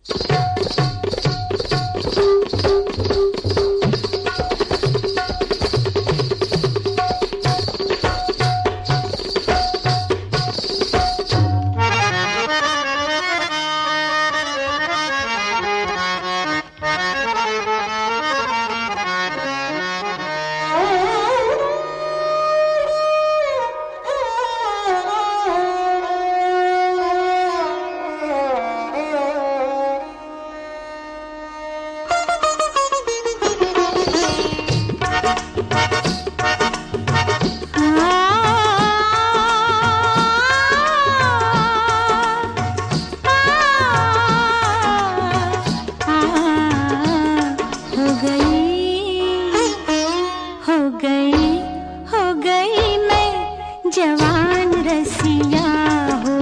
जवान रसिया हो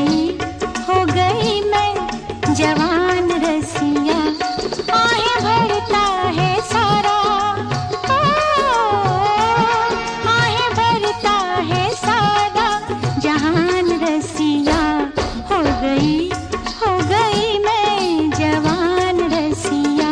गई मैं जवान रसिया। आहे भरता है सारा, आहे भरता है सारा जहान रसिया हो गई मैं जवान रसिया।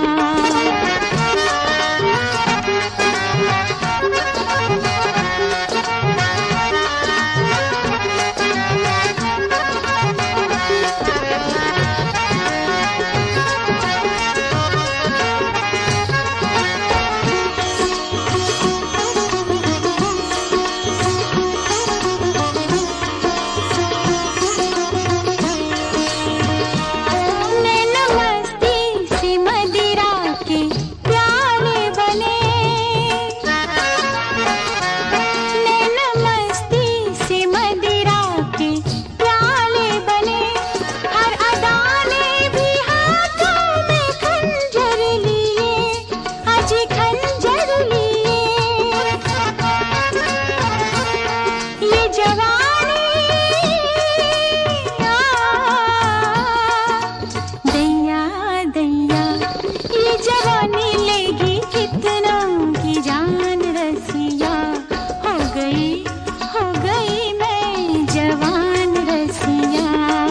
हो गई मैं जवान रसिया।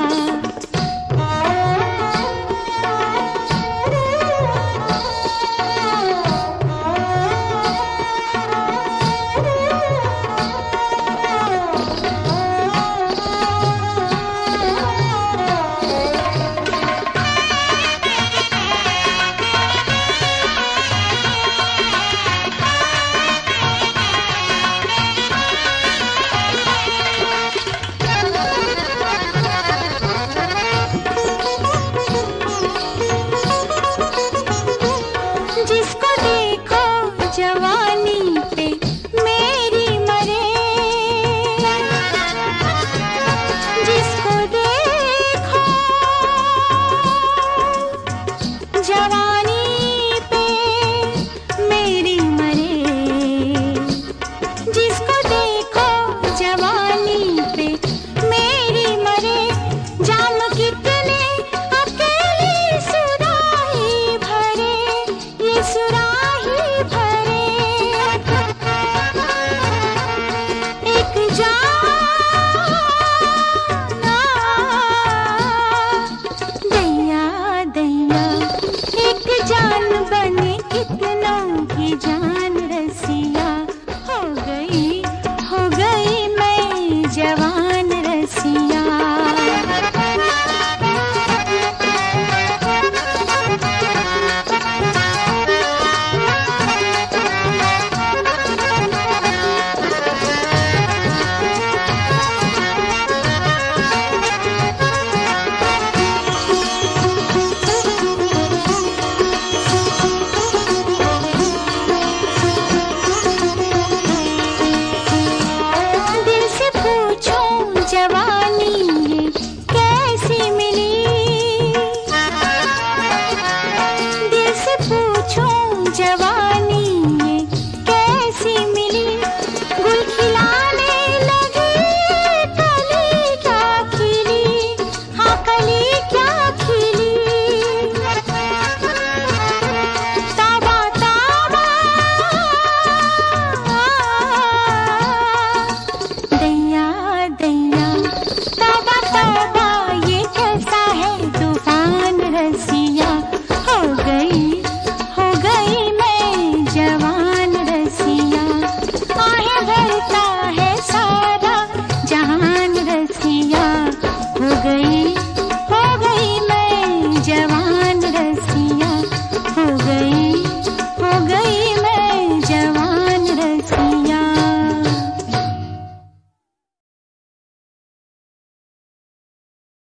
जिसको देखो जवानी पे मेरी मरे, जिसको देखो जवानी पे मेरी मरे, जिसको देखो जवानी पे मेरी मरे। जाम कितने अकेले सुराही भरे, ये सुराही भरे। एक दैया दैया एक जान बने कितनों की जान।